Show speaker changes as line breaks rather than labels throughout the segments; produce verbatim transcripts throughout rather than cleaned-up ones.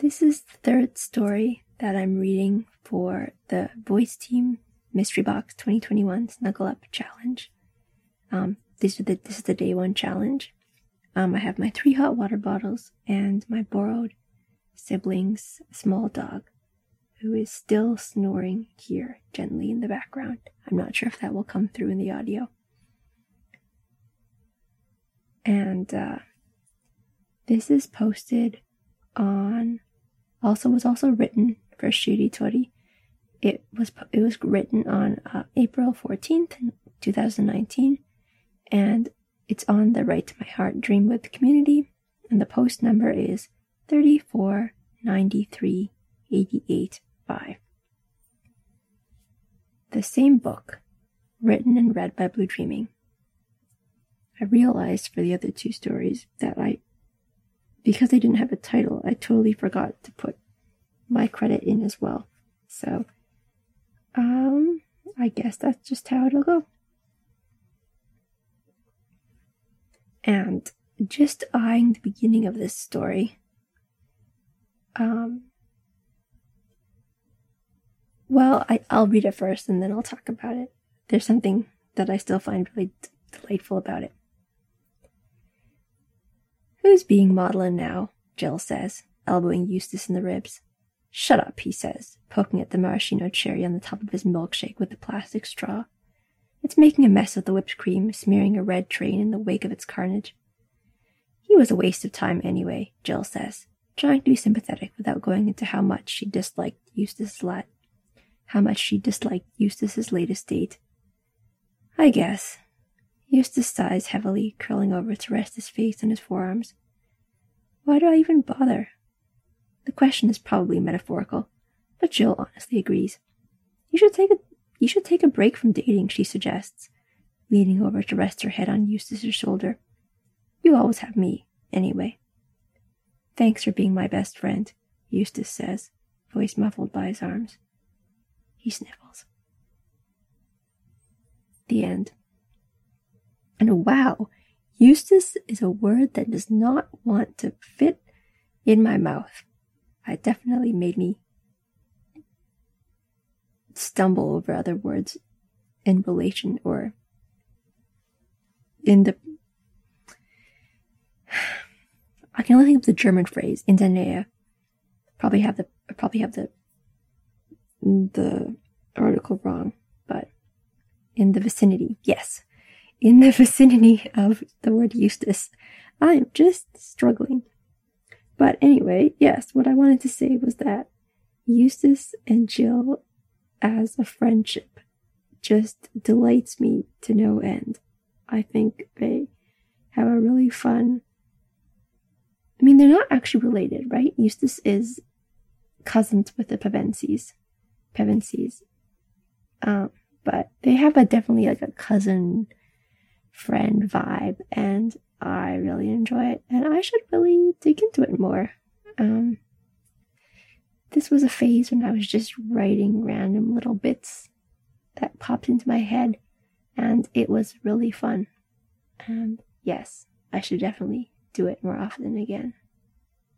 This is the third story that I'm reading for the Voice Team Mystery Box twenty twenty-one Snuggle Up Challenge. Um, this is the this is the day one challenge. Um, I have my three hot water bottles and my borrowed sibling's small dog, who is still snoring here gently in the background. I'm not sure if that will come through in the audio. And uh, this is posted on, also was also written for Shiri Tori. It was it was written on uh, April fourteenth, twenty nineteen, and it's on the Write to My Heart Dream With community, and the post number is thirty-four ninety-three eighty-eight five. The same book, written and read by Blue Dreaming. I realized for the other two stories that I, because they didn't have a title, I totally forgot to put my credit in as well. So, um, I guess that's just how it'll go. And just eyeing the beginning of this story, um, well, I, I'll read it first and then I'll talk about it. There's something that I still find really d- delightful about it. Who's being maudlin now? Jill says, elbowing Eustace in the ribs. Shut up, he says, poking at the maraschino cherry on the top of his milkshake with the plastic straw. It's making a mess of the whipped cream, smearing a red train in the wake of its carnage. He was a waste of time anyway, Jill says, trying to be sympathetic without going into how much she disliked Eustace's lat, how much she disliked Eustace's latest date. I guess. Eustace sighs heavily, curling over to rest his face on his forearms. Why do I even bother? The question is probably metaphorical, but Jill honestly agrees. You should take a you should take a break from dating, she suggests, leaning over to rest her head on Eustace's shoulder. You always have me, anyway. Thanks for being my best friend, Eustace says, voice muffled by his arms. He sniffles. The end. And wow, Eustace is a word that does not want to fit in my mouth. It definitely made me stumble over other words in relation or in the... I can only think of the German phrase, in der Nähe. Probably have the probably have the the article wrong, but in the vicinity, yes. In the vicinity of the word Eustace. I am just struggling. But anyway, yes, what I wanted to say was that Eustace and Jill as a friendship just delights me to no end. I think they have a really fun... I mean, they're not actually related, right? Eustace is cousins with the Pevensies. Pevensies. Um, but they have a definitely like a cousin... friend vibe, and I really enjoy it, and I should really dig into it more. Um, this was a phase when I was just writing random little bits that popped into my head, and it was really fun. And yes, I should definitely do it more often again.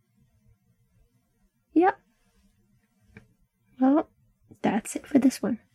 Yep. Well, that's it for this one.